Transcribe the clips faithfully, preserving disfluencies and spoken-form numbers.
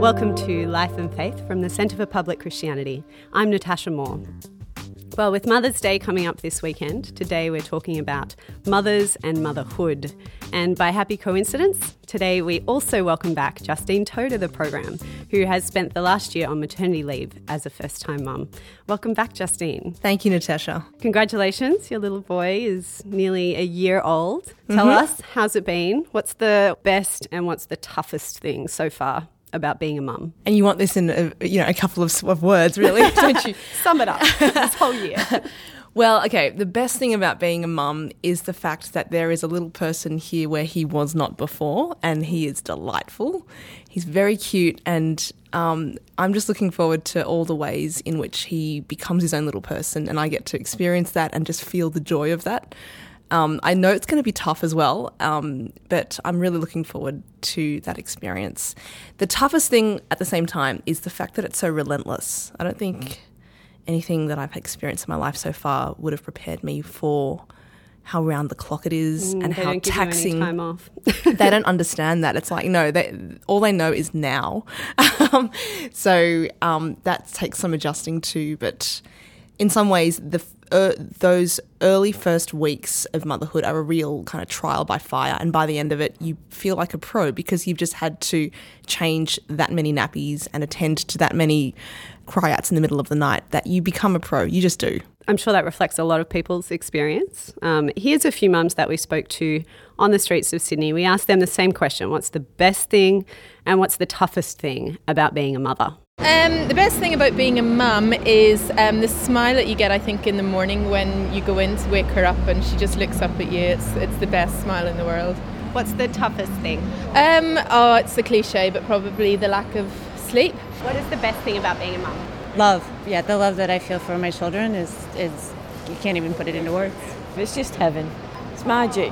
Welcome to Life and Faith from the Centre for Public Christianity. I'm Natasha Moore. Well, with Mother's Day coming up this weekend, today we're talking about mothers and motherhood. And by happy coincidence, today we also welcome back Justine To to the program, who has spent the last year on maternity leave as a first-time mum. Welcome back, Justine. Thank you, Natasha. Congratulations. Your little boy is nearly a year old. Tell Mm-hmm. us, how's it been? What's the best and what's the toughest thing so far about being a mum? And you want this in a, you know, a couple of, of words, really, don't you? Sum it up this whole year. Well, okay, the best thing about being a mum is the fact that there is a little person here where he was not before, and he is delightful. He's very cute, and um, I'm just looking forward to all the ways in which he becomes his own little person, and I get to experience that and just feel the joy of that. Um, I know it's going to be tough as well, um, but I'm really looking forward to that experience. The toughest thing at the same time is the fact that it's so relentless. I don't think anything that I've experienced in my life so far would have prepared me for how round the clock it is Mm, and they how don't give taxing. you any time off. They don't understand that. It's like, no, they, all they know is now. um, so um, that takes some adjusting to, but in some ways, the uh, those early first weeks of motherhood are a real kind of trial by fire, and by the end of it, you feel like a pro because you've just had to change that many nappies and attend to that many cry-outs in the middle of the night that you become a pro. You just do. I'm sure that reflects a lot of people's experience. Um, here's a few mums that we spoke to on the streets of Sydney. We asked them the same question: what's the best thing and what's the toughest thing about being a mother? Um, the best thing about being a mum is um, the smile that you get, I think, in the morning when you go in to wake her up and she just looks up at you. It's it's the best smile in the world. What's the toughest thing? Um, oh, it's the cliche, but probably the lack of sleep. What is the best thing about being a mum? Love. Yeah, the love that I feel for my children is, is you can't even put it into words. It's just heaven. It's magic.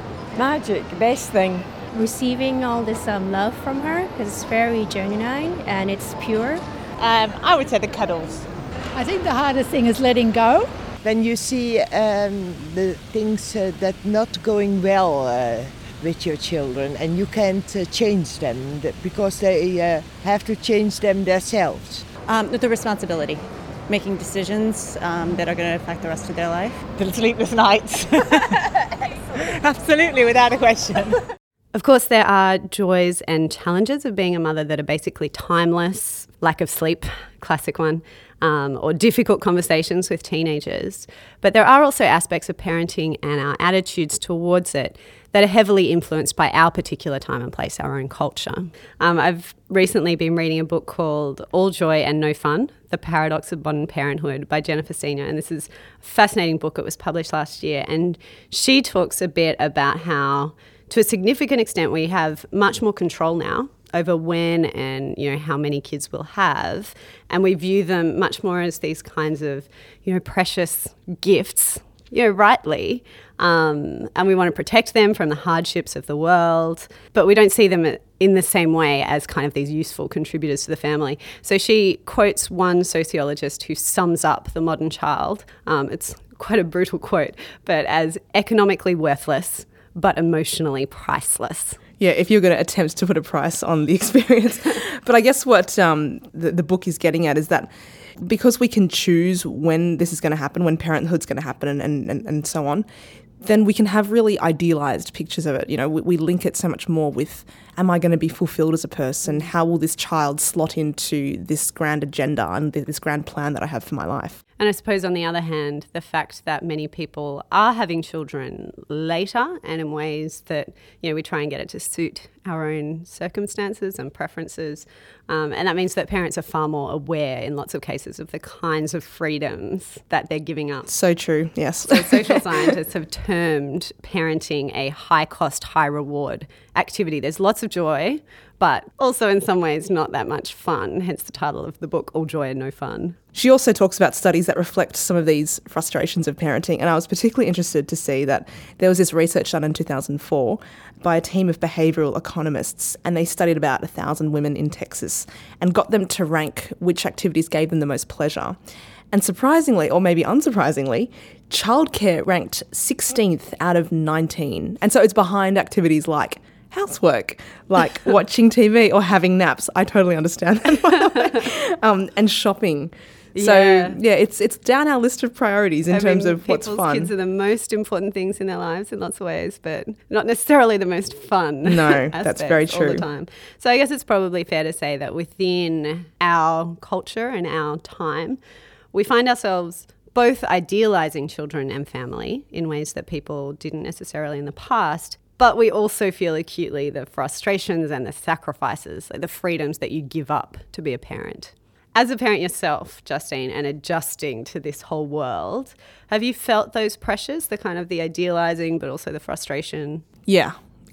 Magic, best thing. Receiving all this um, love from her because it's very genuine and it's pure. Um, I would say the cuddles. I think the hardest thing is letting go. When you see um, the things uh, that not going well uh, with your children and you can't uh, change them because they uh, have to change them themselves. Um, the responsibility, making decisions um, that are going to affect the rest of their life. The sleepless nights. Absolutely, without a question. Of course, there are joys and challenges of being a mother that are basically timeless. Lack of sleep, classic one, um, or difficult conversations with teenagers. But there are also aspects of parenting and our attitudes towards it that are heavily influenced by our particular time and place, our own culture. Um, I've recently been reading a book called All Joy and No Fun, The Paradox of Modern Parenthood by Jennifer Senior, and this is a fascinating book. It was published last year, and she talks a bit about how, to a significant extent, we have much more control now over when and, you know, how many kids we'll have, and we view them much more as these kinds of, you know, precious gifts, you know, rightly, um, and we want to protect them from the hardships of the world, but we don't see them in the same way as kind of these useful contributors to the family. So she quotes one sociologist who sums up the modern child, um, it's quite a brutal quote, but as economically worthless but emotionally priceless. Yeah, if you're going to attempt to put a price on the experience. But I guess what um, the, the book is getting at is that because we can choose when this is going to happen, when parenthood's going to happen and, and, and so on, then we can have really idealised pictures of it. You know, we, we link it so much more with, am I going to be fulfilled as a person? How will this child slot into this grand agenda and this grand plan that I have for my life? And I suppose on the other hand, the fact that many people are having children later and in ways that, you know, we try and get it to suit our own circumstances and preferences. Um, and that means that parents are far more aware in lots of cases of the kinds of freedoms that they're giving up. So true, yes. So social scientists have termed parenting a high-cost, high-reward activity. There's lots of joy, but also in some ways not that much fun, hence the title of the book, All Joy and No Fun. She also talks about studies that reflect some of these frustrations of parenting, and I was particularly interested to see that there was this research done in two thousand four by a team of behavioural economists, and they studied about one thousand women in Texas and got them to rank which activities gave them the most pleasure. And surprisingly, or maybe unsurprisingly, childcare ranked sixteenth out of nineteen. And so it's behind activities like housework, like watching T V or having naps. I totally understand that, by the way. Um, and shopping. So, yeah. yeah, it's it's down our list of priorities in I terms mean, of what's people's fun. Kids are the most important things in their lives in lots of ways, but not necessarily the most fun. No, that's very true. All the time. So I guess it's probably fair to say that within our culture and our time, we find ourselves both idealising children and family in ways that people didn't necessarily in the past, but we also feel acutely the frustrations and the sacrifices, like the freedoms that you give up to be a parent. As a parent yourself, Justine, and adjusting to this whole world, have you felt those pressures, the kind of the idealising but also the frustration? Yeah.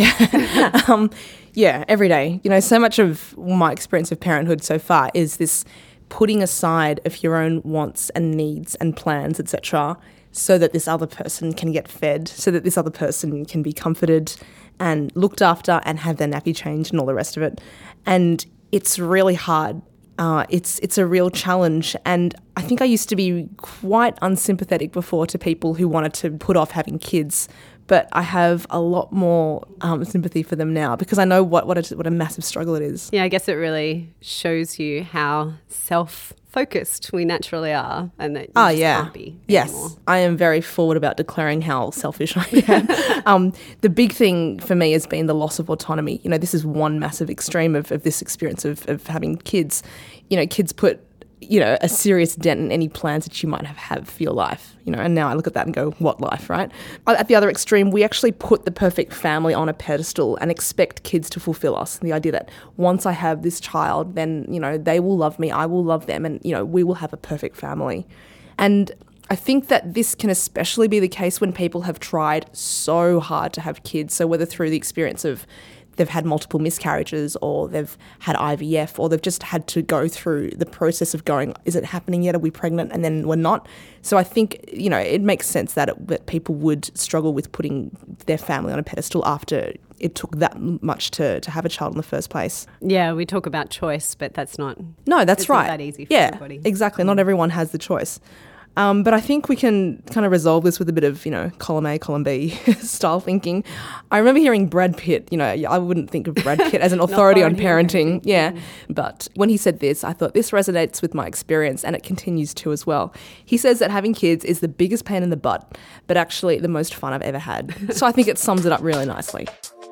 um, yeah, every day. You know, so much of my experience of parenthood so far is this putting aside of your own wants and needs and plans, et cetera, so that this other person can get fed, so that this other person can be comforted and looked after and have their nappy changed and all the rest of it. And it's really hard. Uh, it's it's a real challenge, and I think I used to be quite unsympathetic before to people who wanted to put off having kids, but I have a lot more um, sympathy for them now because I know what what a, what a massive struggle it is. Yeah, I guess it really shows you how self-focused we naturally are, and that you oh, just yeah. can't be Yes, anymore. I am very forward about declaring how selfish I am. um, the big thing for me has been the loss of autonomy. You know, this is one massive extreme of, of this experience of, of having kids. You know, kids put, you know, a serious dent in any plans that you might have had for your life, you know, and now I look at that and go, what life, right? At the other extreme, we actually put the perfect family on a pedestal and expect kids to fulfill us. The idea that once I have this child, then, you know, they will love me, I will love them, and, you know, we will have a perfect family. And I think that this can especially be the case when people have tried so hard to have kids. So whether through the experience of they've had multiple miscarriages or they've had I V F or they've just had to go through the process of going, is it happening yet? Are we pregnant? And then we're not. So I think, you know, it makes sense that, it, that people would struggle with putting their family on a pedestal after it took that much to, to have a child in the first place. Yeah, we talk about choice, but that's not No, that's it's right. not that easy for yeah, everybody. Exactly. Not everyone has the choice. Um, but I think we can kind of resolve this with a bit of, you know, column A, column B style thinking. I remember hearing Brad Pitt, you know, I wouldn't think of Brad Pitt as an authority on parenting. On yeah. But when he said this, I thought this resonates with my experience, and it continues to as well. He says that having kids is the biggest pain in the butt, but actually the most fun I've ever had. So I think it sums it up really nicely.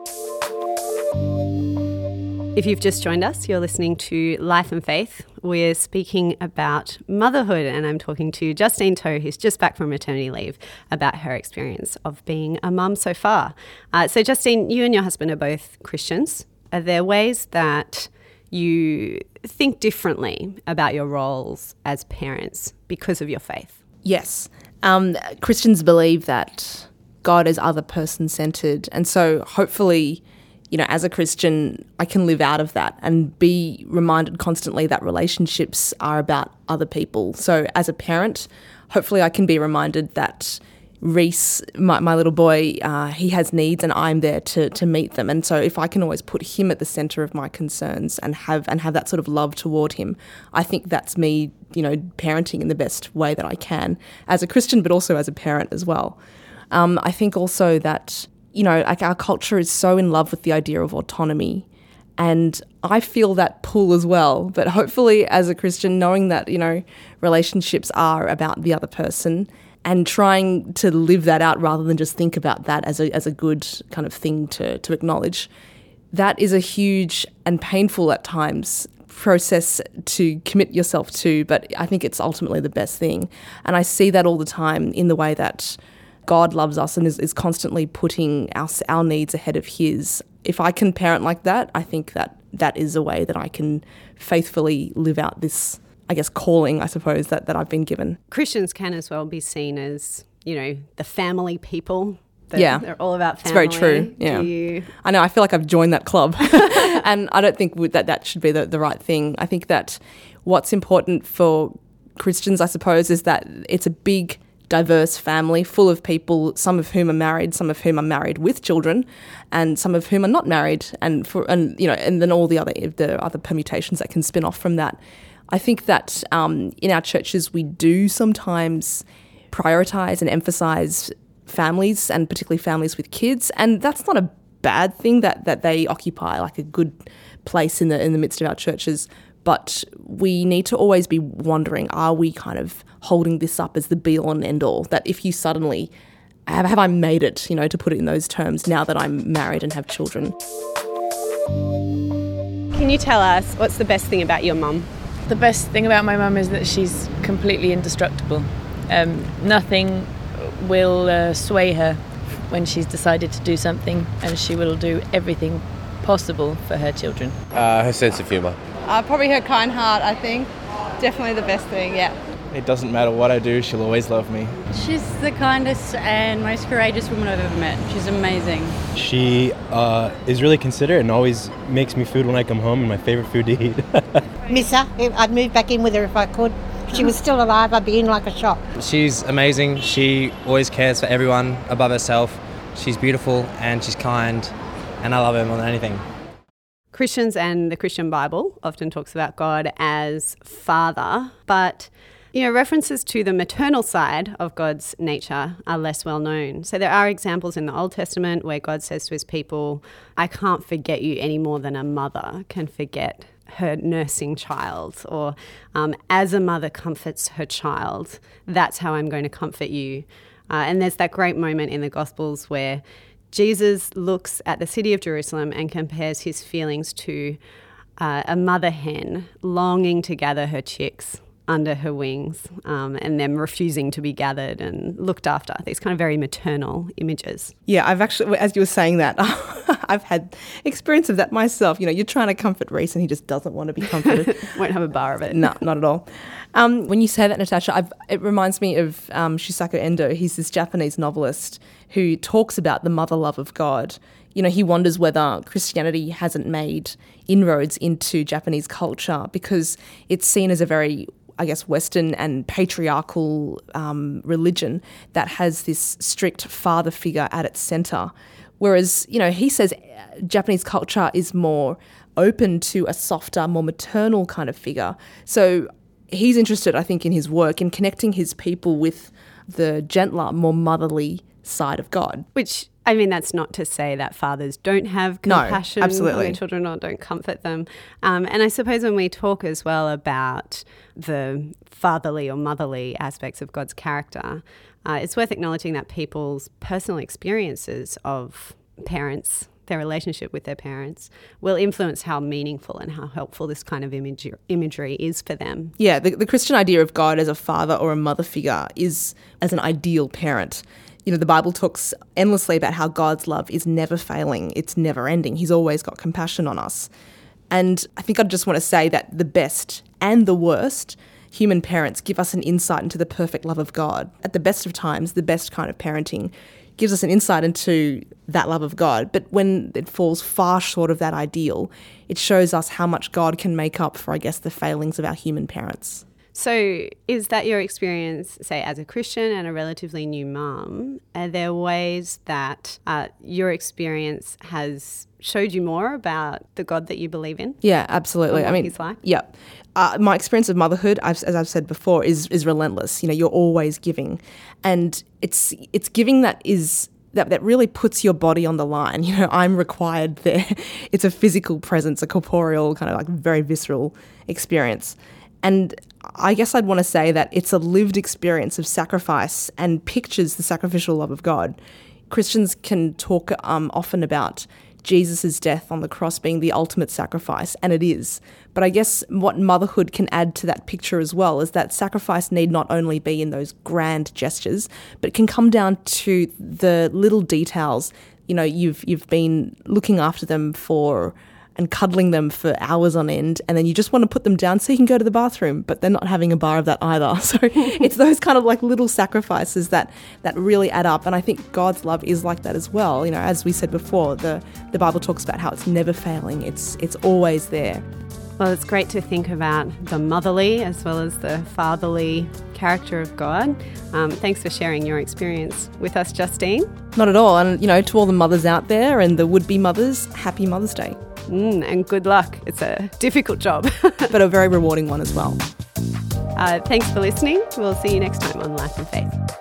If you've just joined us, you're listening to Life and Faith. We're speaking about motherhood, and I'm talking to Justine To, who's just back from maternity leave, about her experience of being a mum so far. Uh, so, Justine, you and your husband are both Christians. Are there ways that you think differently about your roles as parents because of your faith? Yes. Um, Christians believe that God is other person-centered, and so hopefully, you know, as a Christian, I can live out of that and be reminded constantly that relationships are about other people. So as a parent, hopefully I can be reminded that Reese, my, my little boy, uh, he has needs and I'm there to to meet them. And so if I can always put him at the centre of my concerns and have and have that sort of love toward him, I think that's me, you know, parenting in the best way that I can as a Christian, but also as a parent as well. Um, I think also that, you know, like our culture is so in love with the idea of autonomy, and I feel that pull as well. But hopefully as a Christian, knowing that, you know, relationships are about the other person and trying to live that out rather than just think about that as a as a good kind of thing to, to acknowledge, that is a huge and painful at times process to commit yourself to, but I think it's ultimately the best thing. And I see that all the time in the way that God loves us and is, is constantly putting our, our needs ahead of his. If I can parent like that, I think that that is a way that I can faithfully live out this, I guess, calling, I suppose, that, that I've been given. Christians can as well be seen as, you know, the family people. They're, yeah. They're all about family. It's very true. Yeah. You... I know, I feel like I've joined that club and I don't think that that should be the, the right thing. I think that what's important for Christians, I suppose, is that it's a big, diverse family full of people, some of whom are married, some of whom are married with children, and some of whom are not married, and for and you know, and then all the other the other permutations that can spin off from that. I think that um, in our churches we do sometimes prioritise and emphasise families, and particularly families with kids, and that's not a bad thing that, that they occupy like a good place in the in the midst of our churches. But we need to always be wondering, are we kind of holding this up as the be-all and end-all? That if you suddenly, have, have I made it, you know, to put it in those terms, now that I'm married and have children? Can you tell us what's the best thing about your mum? The best thing about my mum is that she's completely indestructible. Um, nothing will uh, sway her when she's decided to do something, and she will do everything possible for her children. Uh, her sense of humour. Uh, probably her kind heart, I think. Definitely the best thing, yeah. It doesn't matter what I do, she'll always love me. She's the kindest and most courageous woman I've ever met. She's amazing. She uh, is really considerate and always makes me food when I come home, and my favourite food to eat. Miss her. I'd move back in with her if I could. If she was still alive, I'd be in like a shop. She's amazing. She always cares for everyone above herself. She's beautiful and she's kind, and I love her more than anything. Christians and the Christian Bible often talks about God as Father, but you know, references to the maternal side of God's nature are less well known. So there are examples in the Old Testament where God says to his people, I can't forget you any more than a mother can forget her nursing child, or um, as a mother comforts her child, that's how I'm going to comfort you. Uh, and there's that great moment in the Gospels where Jesus looks at the city of Jerusalem and compares his feelings to uh, a mother hen longing to gather her chicks under her wings, um, and them refusing to be gathered and looked after. These kind of very maternal images. Yeah, I've actually, as you were saying that, I've had experience of that myself. You know, you're trying to comfort Reese and he just doesn't want to be comforted. Won't have a bar of it. No, not at all. Um, when you say that, Natasha, I've, it reminds me of um, Shusaku Endo. He's this Japanese novelist who talks about the mother love of God. You know, he wonders whether Christianity hasn't made inroads into Japanese culture because it's seen as a very, I guess, Western and patriarchal um, religion that has this strict father figure at its centre. Whereas, you know, he says Japanese culture is more open to a softer, more maternal kind of figure. So he's interested, I think, in his work in connecting his people with the gentler, more motherly side of God. Which, I mean, that's not to say that fathers don't have compassion no, absolutely. on their children or don't comfort them. Um, and I suppose when we talk as well about the fatherly or motherly aspects of God's character, uh, it's worth acknowledging that people's personal experiences of parents, their relationship with their parents, will influence how meaningful and how helpful this kind of image, imagery is for them. Yeah, the, the Christian idea of God as a father or a mother figure is as an ideal parent. You know, the Bible talks endlessly about how God's love is never failing, it's never ending. He's always got compassion on us. And I think I just want to say that the best and the worst human parents give us an insight into the perfect love of God. At the best of times, the best kind of parenting gives us an insight into that love of God. But when it falls far short of that ideal, it shows us how much God can make up for, I guess, the failings of our human parents. So is that your experience, say, as a Christian and a relatively new mum? Are there ways that uh, your experience has showed you more about the God that you believe in? Yeah, absolutely. I mean, he's like? Yeah. Uh, my experience of motherhood, I've, as I've said before, is is relentless. You know, you're always giving. And it's it's giving that is... That, that really puts your body on the line. You know, I'm required there. It's a physical presence, a corporeal, kind of like very visceral experience. And I guess I'd want to say that it's a lived experience of sacrifice and pictures the sacrificial love of God. Christians can talk um, often about Jesus' death on the cross being the ultimate sacrifice, and it is. But I guess what motherhood can add to that picture as well is that sacrifice need not only be in those grand gestures, but can come down to the little details. You know, you've you've been looking after them for and cuddling them for hours on end, and then you just want to put them down so you can go to the bathroom, but they're not having a bar of that either. So it's those kind of like little sacrifices that that really add up, and I think God's love is like that as well. You know, as we said before, the the Bible talks about how it's never failing, it's it's always there. Well, it's great to think about the motherly as well as the fatherly character of God. Um, thanks for sharing your experience with us, Justine. Not at all, and you know, to all the mothers out there and the would-be mothers, happy Mother's Day. Mm, and good luck. It's a difficult job. But a very rewarding one as well. Uh, thanks for listening. We'll see you next time on Life and Faith.